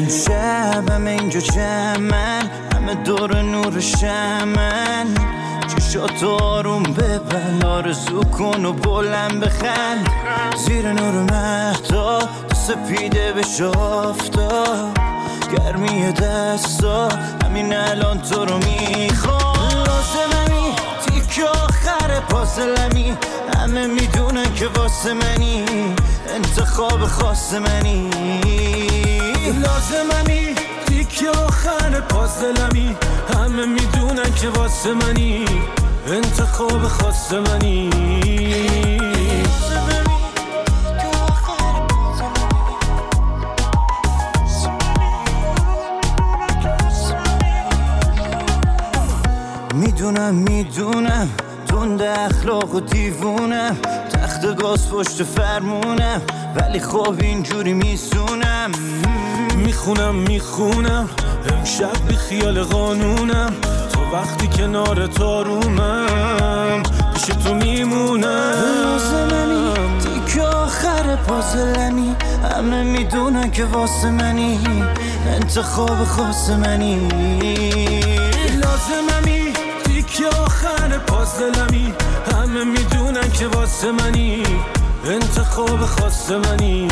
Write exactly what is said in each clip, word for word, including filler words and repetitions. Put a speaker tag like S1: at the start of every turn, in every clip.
S1: امشب همه اینجا جمعن، همه دور نور شمن، چشاتو آروم ببند، آرزو کن و بلند بخند، زیر نور مهتاب تو سپیده بش آفتاب، گرمی دستا همین الان تو رو میخوام. لازممی تیک آخر پازلمی، همه میدونن که واسه منی، انتخاب خاص منی. لازممی تیک آخر پازلمی، همه میدونن که واسه منی، انتخاب خاص منی. میدونم میدونم تند اخلاق و دیوونم، تخت گاز پشت فرمونم، ولی خب اینجوری میسونم. میخونم میخونم امشب بی خیال قانونم، تو وقتی کنار تارومم پیش تو میمونم. لازممی تیک آخر پازلمی، همه میدونن که واسه منی، انتخاب خاص منی. لازممی تیک آخر پازلمی، همه میدونن که واسه منی، انتخاب خاص منی.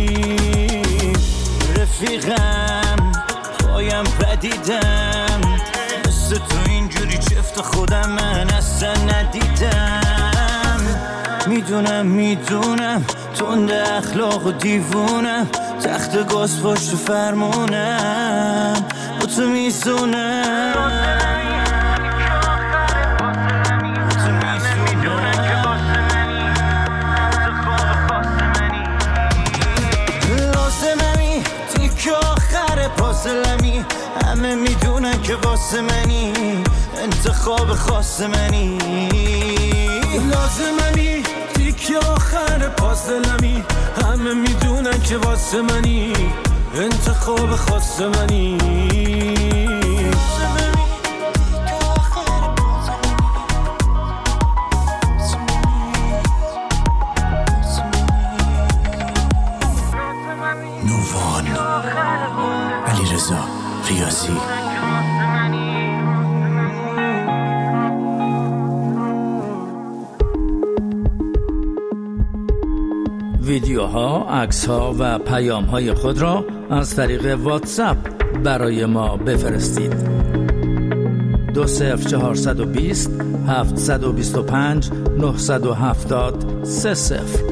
S1: رفیقم پایم پدیدم، مثل تو اینجوری چفت خودم من اصلا ندیدم. میدونم میدونم تند اخلاق و دیوونم، تخت گاز پشت فرمونم، با تو میسونم. پازلمی همه میدونن که واسه منی، انتخاب خاص منی. لازممی تیک آخر پازلمی، همه میدونن که واسه منی، انتخاب خاص منی.
S2: نووان علیرضا ریاضی.
S3: ویدیوها، عکس‌ها و پیام‌های خود را از طریق واتساپ برای ما بفرستید. دو صفر چهارصد و بیست هفتصد و بیست و پنج نهصد و هفتاد سه صفر.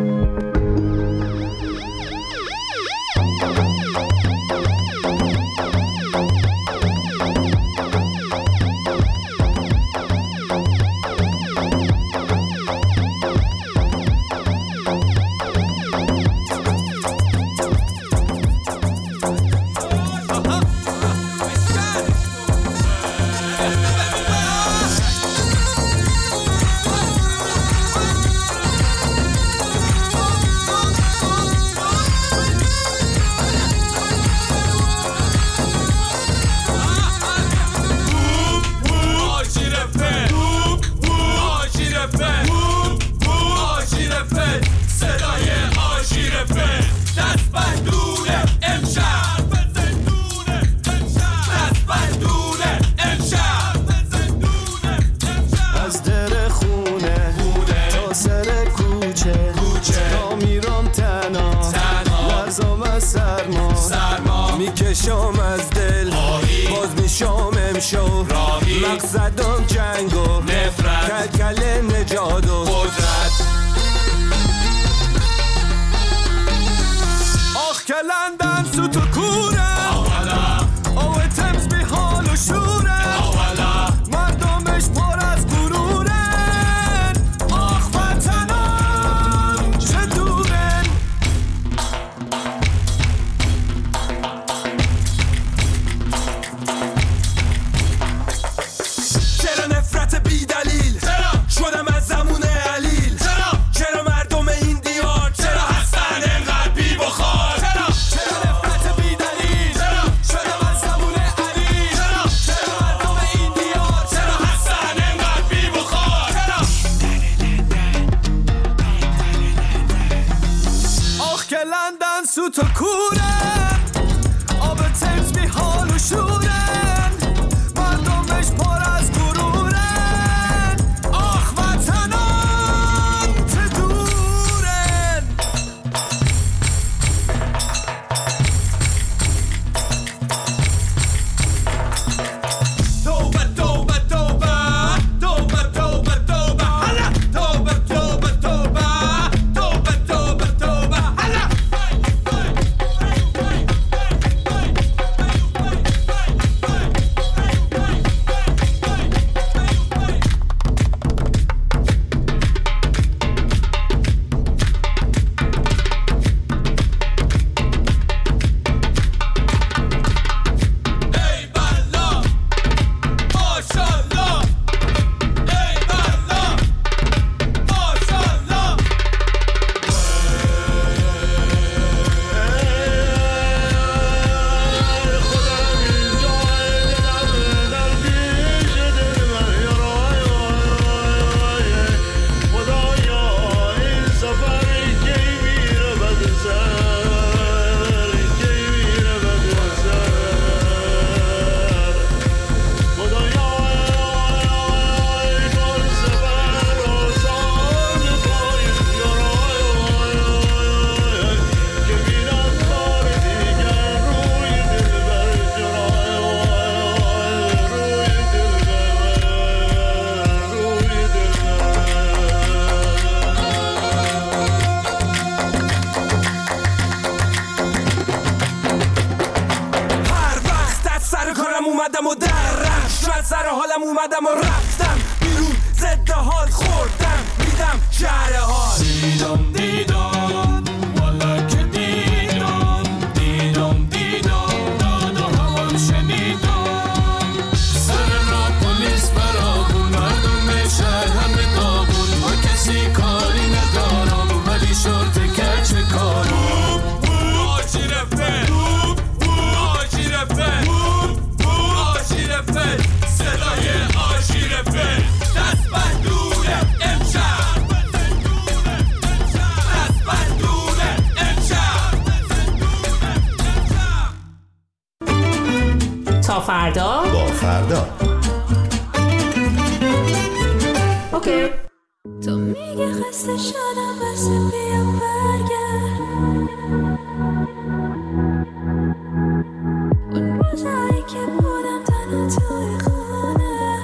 S1: میکشم از دل باز میشم امشو مقصدم جنگ و نفرت، کلکل نجات و قدرت. آخ که لندن سوت و کوره، آوه تمز بی حال و شوره، مردمش پر از غرورن. آخ وطنم چه دورن. چرا نفرت بی دلیل شدم از زمون علیل؟ چرا مردم این دیار چرا هستن انقدر بی بخار؟ چرا نفرت بی دلیل شدم از زمون علیل؟ چرا مردم این دیار چرا هستن انقدر بی بخار؟ آخ که لندن سوت و کوره، آب شورن مردمش پر از غرورن آخ وطنان چه دورن توبه توبه توبه توبه توبه توبه هلا توبه توبه توبه توبه توبه توبه هلا اومدم و درم شاید سر حالم اومدم و رفتم بیرون ضد حال خوردم دیدم شهر حال دیدم دیدم والا که دیدم دیدم دیدم داد و هوام شنیدم سر را پلیس برابون مردم شهر همه دابون با کسی کاری ندارم ولی شرط کچه کارم آجی رفته آجی رفته صدای آشیر فل دست بندونه امشب دست بندونه امشب
S4: تا فردا
S5: با فردا
S4: اوکی.
S6: تو میگه خسته شدم بس بیا برگرد اون روزایی که بودم تنها توی خونه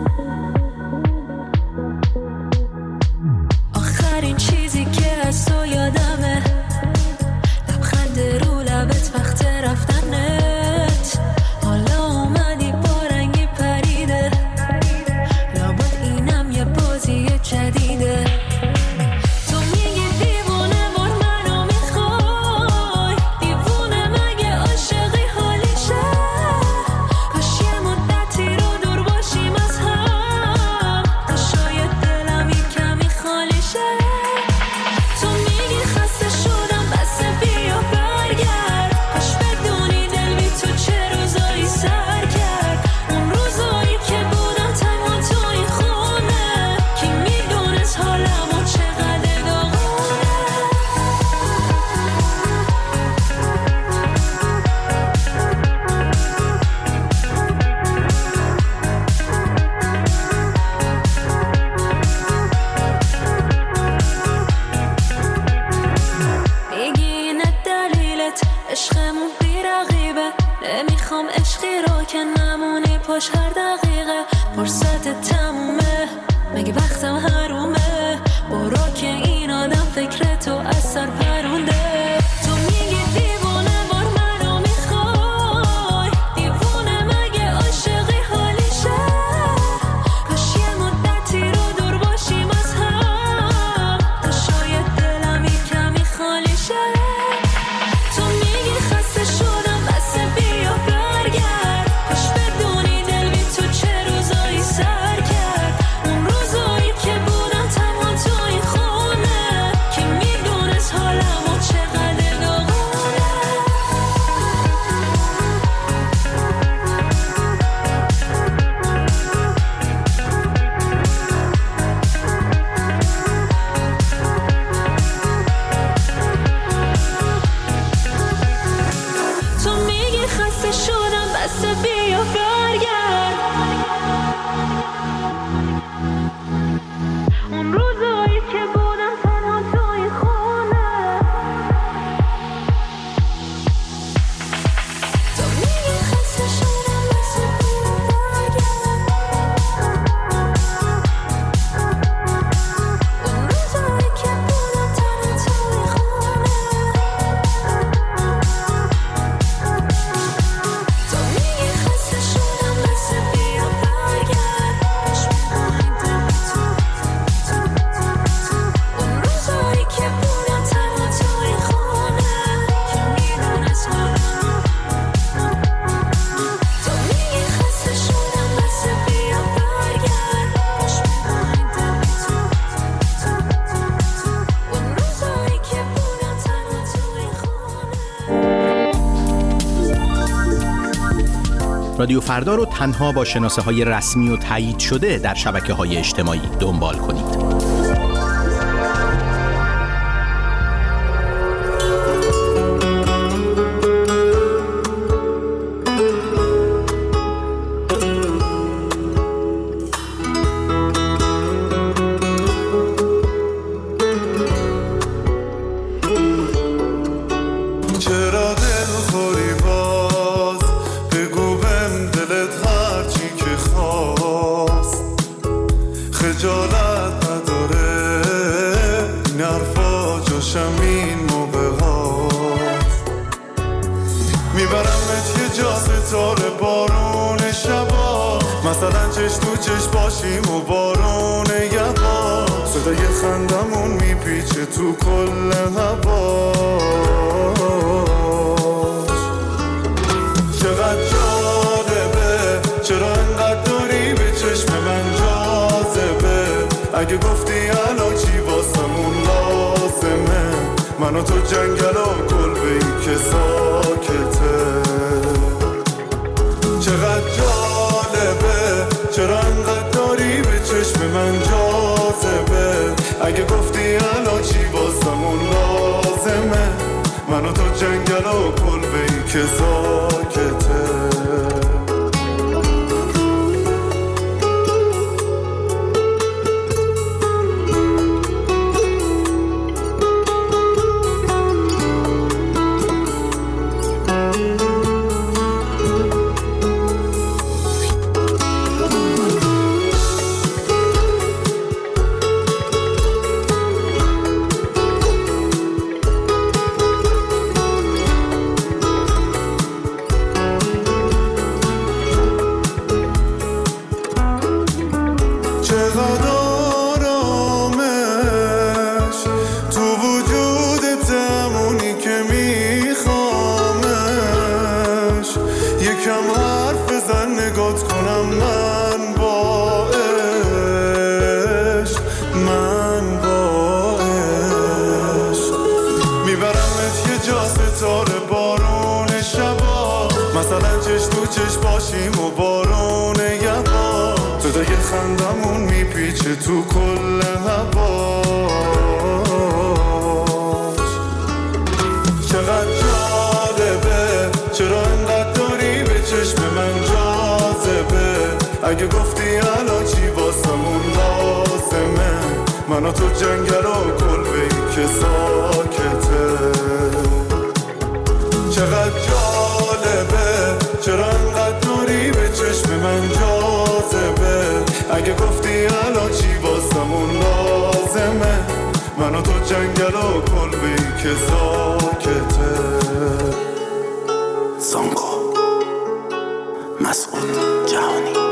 S6: آخرین چیزی که از تو یادمه لبخند رو لبت وقت رفتنت حالا اومدی با رنگی پریده لابد اینم یه بازی جدیده تو میگی دیوونه بار منو میخوای دیوونه مگه عاشقی حالیشه کاش یه مدتی رو دور باشیم از هم تا شاید دلم یه کمی خالی شه تو میگی خسته شدم بس بیا برگرد کاش بدونی دل بی تو چه روزایی سر کرد اون روزایی که بودم تنها تو این خونه کی میدونست حالمو چقدر داغونه میگی اینه دلیلت عشقمون بی رقیبه نمیخوام عشقی رو که نمونی پاش هر دقیقه فرصت تمومه مگه وقتم حرومه برو که این آدم فکر تو از سر پرونده تو میگی دیوونه بار منو میخوای دیوونه مگه عاشقی حالیشه کاش یه مدتی رو دور باشیم از هم تا شاید دلم یه کمی خالی شه تو میگی خسته شدم بس بیا برگرد کاش بدونی دل بی تو چه روزایی سر کرد اون روزایی که بودم تنها تو این خونه کی میدونست حالم بس بیا برگرد اون روزایی که بودم تنها توی خونه تو میگی خسته شدم بس بیا برگرد اون روزایی که بودم تنها توی خونه تو میگی خسته شدم بس بیا برگرد باش میخوایم دل تو اون روزایی که بودم تنها توی خونه که میدونست حالم تو میگی خسته شدم بس بیا برگرد باش میخوایم دل تو اون روزایی که بودم تنها توی خونه
S5: رادیو فردا رو تنها با شناسه های رسمی و تایید شده در شبکه های اجتماعی دنبال کنید.
S7: چرا دل خوری باز بگو بهم دلت هرچی که خواست خجالت نداره این حرفا جاشم این موقع هاست میبرمت یه جا ستاره بارون شبا مثلا چش تو چش باشیم و بارون یبا صدای خندمون میپیچه تو کل هوا چقدر جالبه چرا انقدر داری به چشم من جاذبه اگه گفتی الان چی واسمون لازمه من و تو جنگل و کلبه ای که ساکته چقدر جالبه چرا انقدر داری به چشم من جاذبه اگه گفتی الان چی واسمون لازمه من و تو جنگل و کلبه ای که ساکته چقدر آرامش تو وجودت همونی که میخوامش یکم حرف بزن نگات کنم من با عشق من با عشق میبرمت یه جا ستاره بارون شبا مثلا چش تو چش باشیم و بارون یبا صدای خندمون میپیچه تو کل هوا چقدر جالبه چرا انقدر داری به چشم من جاذبه اگه گفتی الان چی واسمون لازمه من و تو جنگل و کلبه ای که ساکته چقدر جالبه چرا انقدر داری به چشم من جاذبه اگه گفتی الان چی واسمون لازمه من و تو جنگل و کلبه ای که ساکته
S2: زانگو مسعود جهانی.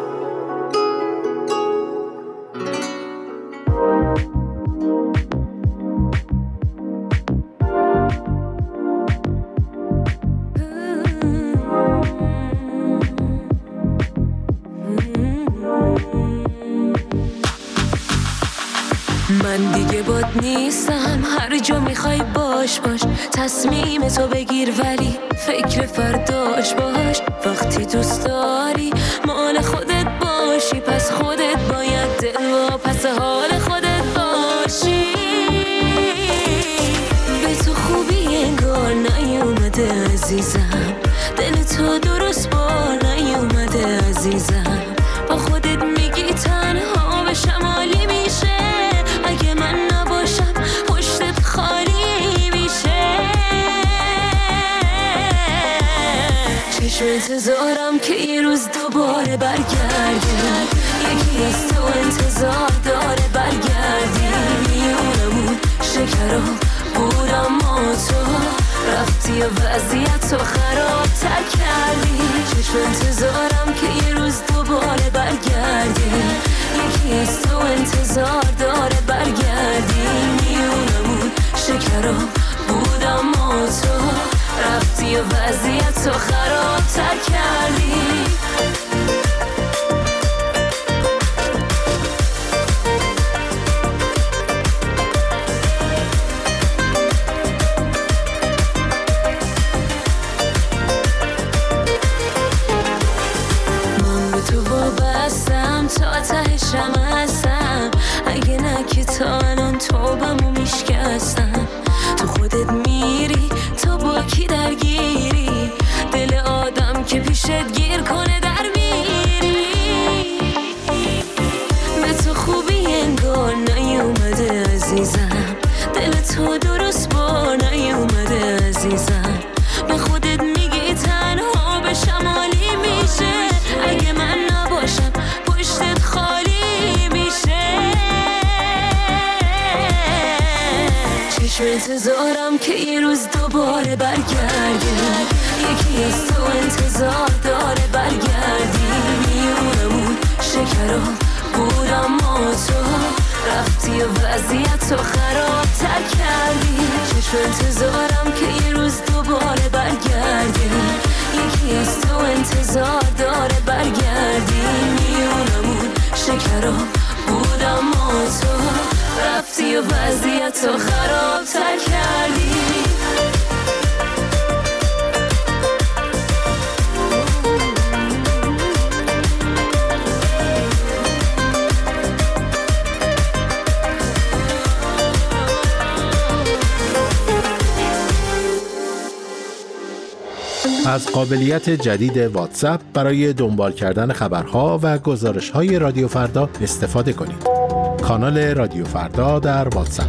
S6: من دیگه باد نیستم هر جا میخوای باش باش تصمیم تو بگیر ولی فکر فرداش باش وقتی دوست داری مال خودت باشی پس خودت باید دل و پس حال خودت باشی به تو خوبی انگار نیومده عزیزم دل تو درست باش چشم انتظارم که یه روز دوباره برگردی، یکی از تو انتظار داره برگردی. میونمون شکرا بود اما تو رفتی و وضعیت تو خراب تر کردی. چشم انتظارم که یه روز دوباره برگردی، یکی از تو انتظار داره برگردی. میونمون شکرا بود اما تو رفتی و وضعیت تو خراب تر کردی. تا تهشم هستم، اگه نه که تا الان توبمو میشکستم. تو خودت میری تا با کی درگیری، دل آدم که پیشت گیر کنه در میری. به تو خوبی انگار نیومده عزیزم، دل تو درست بار نیومده عزیزم. به خودت میگی تنها به شمالی میشه، اگه من نباشم پشتت خالی میشه. چشم انتظارم که یه روز دوباره برگردی، یکی از تو انتظار داره برگردی. میونمون شکرا بود اما تو رفتی و وضعیت تو خراب تر کردی. چشم انتظارم که یه روز دوباره برگردی، یکی از تو انتظار داره برگردی. میونمون شکرا بود اما تو رفتی و وضعیت تو خراب تر کردی.
S8: از قابلیت جدید واتساپ برای دنبال کردن خبرها و گزارش‌های رادیو فردا استفاده کنید. کانال رادیو فردا در واتساپ.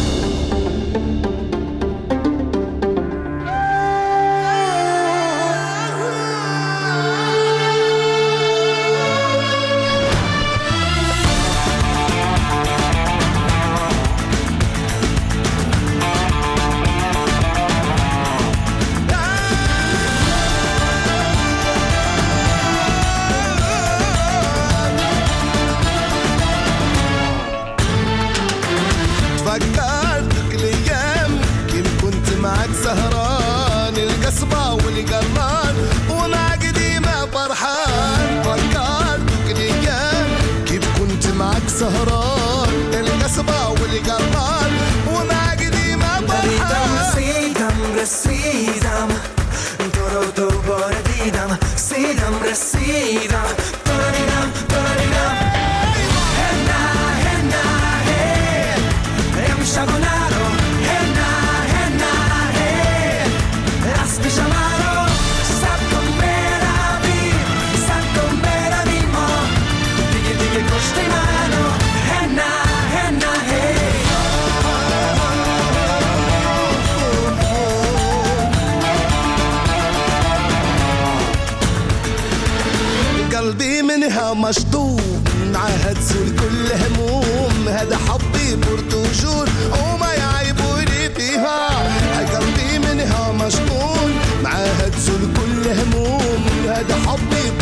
S9: قلبي منها مشطوب معها تزول كل هموم، هذا حبي برتجول وما يعيبوني فيها. قلبي منها مشطول معها تزول كل هموم، هذا حبي